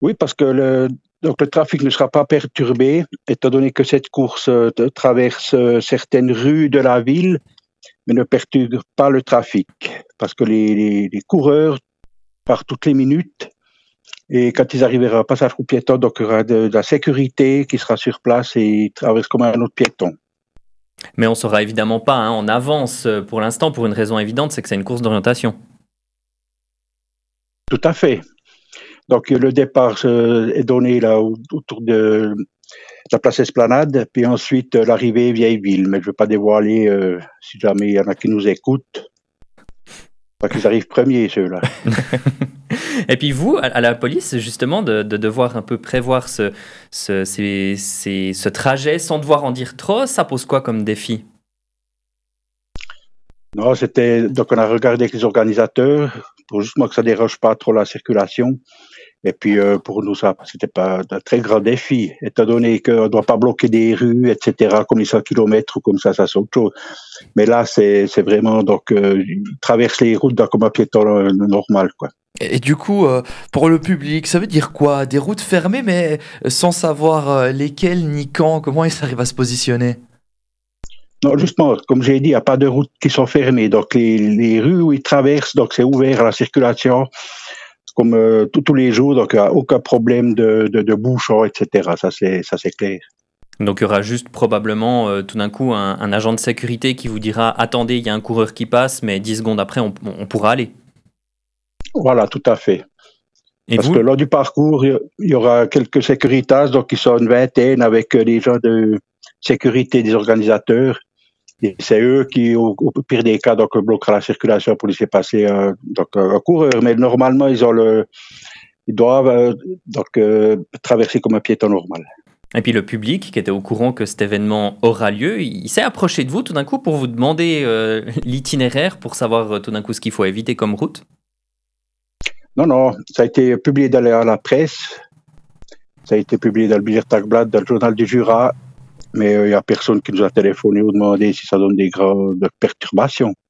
Oui, parce que le trafic ne sera pas perturbé, étant donné que cette course traverse certaines rues de la ville, mais ne perturbe pas le trafic. Parce que les coureurs partent toutes les minutes, et quand ils arriveront au passage pour piétons, donc il y aura de la sécurité qui sera sur place et ils traversent comme un autre piéton. Mais on saura évidemment pas hein, en avance pour l'instant, pour une raison évidente, c'est que c'est une course d'orientation. Tout à fait. Donc le départ est donné là autour de la place Esplanade, puis ensuite l'arrivée Vieille-Ville. Mais je ne veux pas dévoiler si jamais il y en a qui nous écoutent. Pas qu'ils arrivent premiers, ceux-là. Et puis vous, à la police, justement, de devoir un peu prévoir ce trajet sans devoir en dire trop, ça pose quoi comme défi? Non, donc on a regardé avec les organisateurs pour justement que ça dérange pas trop la circulation. Et puis pour nous, ça, c'était pas un très grand défi, étant donné qu'on ne doit pas bloquer des rues, etc., comme les 100 km ou comme ça c'est autre chose. Mais là, c'est vraiment, donc, traverse les routes comme un piéton normal, quoi. Et du coup, pour le public, ça veut dire quoi? Des routes fermées, mais sans savoir lesquelles ni quand, comment ils arrivent à se positionner? Non, justement, comme j'ai dit, il n'y a pas de routes qui sont fermées. Donc, les rues où ils traversent, donc c'est ouvert à la circulation, comme tous les jours. Donc, il n'y a aucun problème de bouchons, etc. Ça, c'est clair. Donc il y aura juste probablement tout d'un coup un agent de sécurité qui vous dira attendez, il y a un coureur qui passe, mais 10 secondes après, on pourra aller. Voilà, tout à fait. Et Parce vous, que lors du parcours, il y aura quelques sécuritas, donc qui sont une vingtaine avec des gens de sécurité des organisateurs. Et c'est eux qui, au pire des cas, donc bloquera la circulation pour laisser passer donc, un coureur. Mais normalement, ils doivent traverser comme un piéton normal. et puis le public qui était au courant que cet événement aura lieu, il s'est approché de vous tout d'un coup pour vous demander l'itinéraire, pour savoir tout d'un coup ce qu'il faut éviter comme route. Non, non, ça a été publié dans la presse, ça a été publié dans le Billard Tagblatt, dans le journal du Jura, mais il n'y a personne qui nous a téléphoné ou demandé si ça donne des grandes perturbations.